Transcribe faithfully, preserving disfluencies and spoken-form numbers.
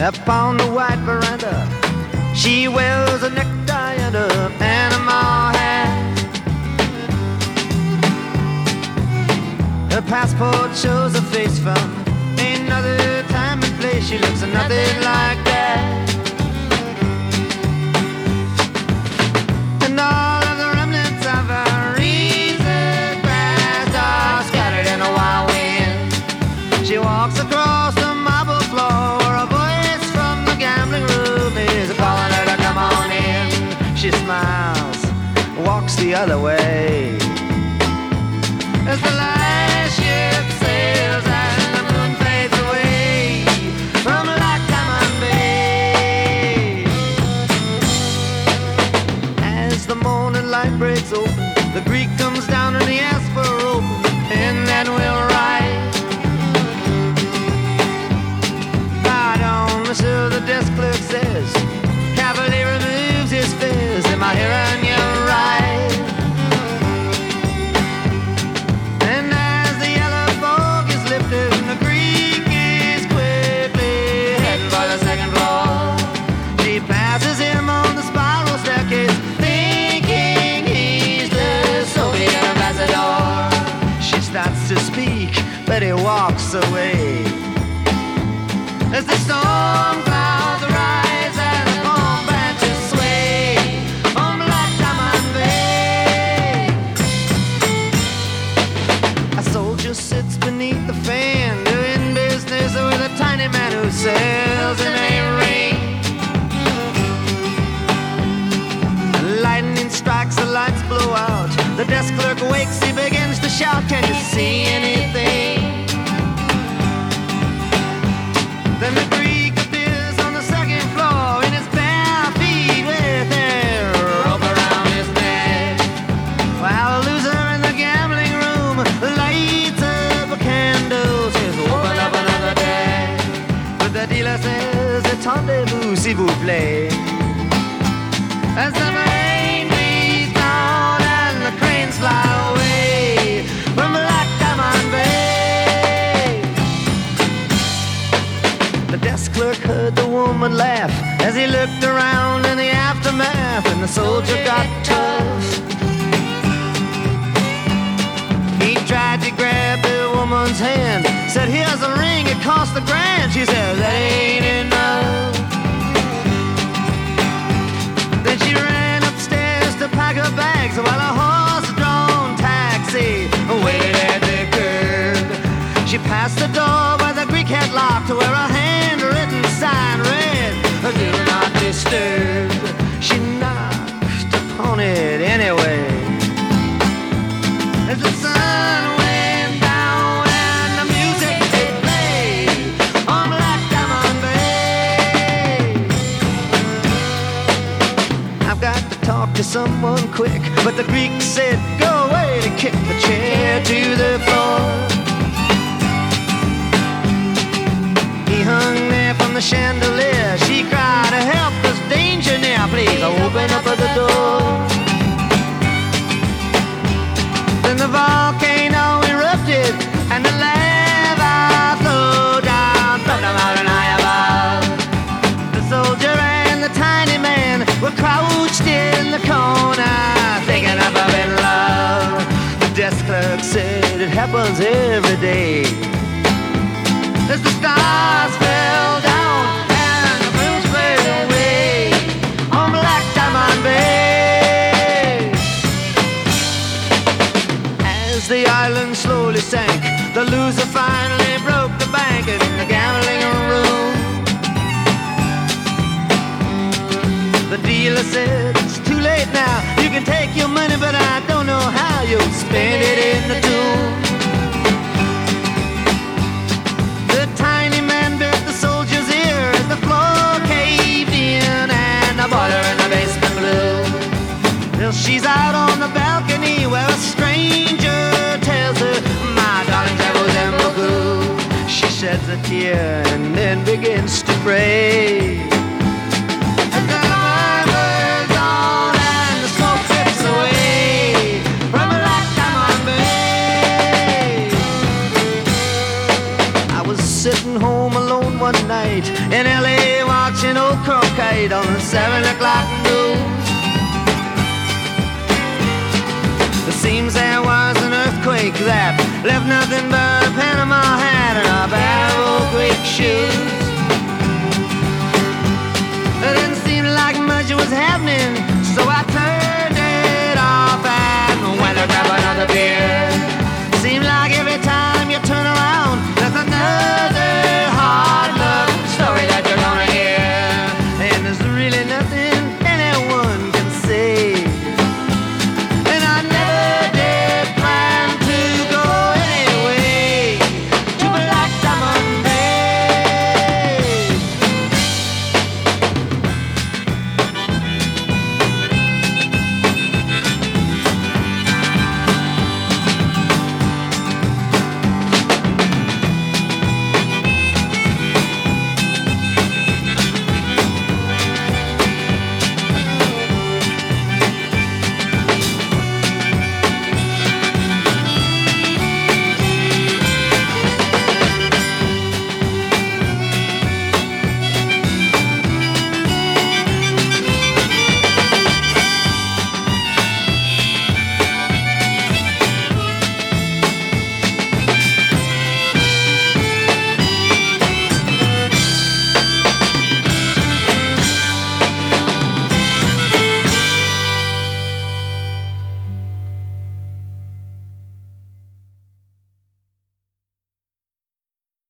up on the white veranda. She wears a necktie and a Panama hat. Her passport shows a face from another time and place. She looks nothing like that. And all of the remnants of her recent past are scattered in a wild wind. She walks across the marble floor where a voice from the gambling room is calling her to come on in. She smiles, walks the other way as the last ship sails and the moon fades away from Loch Lomond Bay. As the morning light breaks open, the Greek comes down and he asks for a rope, and then we'll ride. Ride on, so the desk clerk says. Cavalier removes his fez. Am I hearing you right? And as the yellow fog is lifted, the Greek is quickly heading for the second floor. She passes him on the spiral staircase, thinking he's the Soviet ambassador. She starts to speak, but he walks away. As the storm clouds rise and the palm branches sway on Loch Lomond Bay. A soldier sits beneath the fan, doing business with a tiny man who sells him a ring. Lightning strikes, the lights blow out. The desk clerk wakes, he begins to shout, "Can you see anything?" Then the Greek appears on the second floor in his bare feet with a rope around his neck. While the loser in the gambling room lights up a candle, says, "Open up another deck." But the dealer says, "Attendez-vous, s'il vous plaît." As the rain beats down and the cranes fly away from Loch Lomond Bay. The desk clerk heard the woman laugh as he looked around in the aftermath, and the soldier got tough. He tried to grab the woman's hand, said, "Here's a ring, it cost a grand." She said, "That ain't enough." Then she ran upstairs to pack her bags while a horse-drawn taxi waited at the curb. She passed the door where the Greek had locked, where a handwritten sign read, "Do not disturb." She knocked upon it anyway. As the sun went down and the music they played on Loch Lomond Bay. I've got to talk to someone quick, but the Greek said, "Go away," to kick the chair to the floor. He hung there from the chandelier. She cried, "Help, there's danger near. Please open up the door." Then the volcano erupted and the lava flowed down from the mountain high above. The soldier and the tiny man were crouched in the corner, thinking about in love. The desk clerk said, "It happens every day." As the stars fell down and the moon faded away on Loch Lomond Bay. As the island slowly sank, the loser finally broke the bank in the gambling room. The dealer said, "It's too late now. You can take your money, but I don't know how you'll spend it in the tomb." The tiny man bit the soldier's ear as the floor caved in and the boiler in the basement blew. Till she's out on the balcony where a stranger tells her, "My darling, that was in Baku." She sheds a tear and then begins to pray. As the light burns on and the smoke drifts away from Loch Lomond Bay. I was sitting home alone one night in L A watching old Cronkite on the seven o'clock news. It seems there was an earthquake that left nothing but a Panama hat and a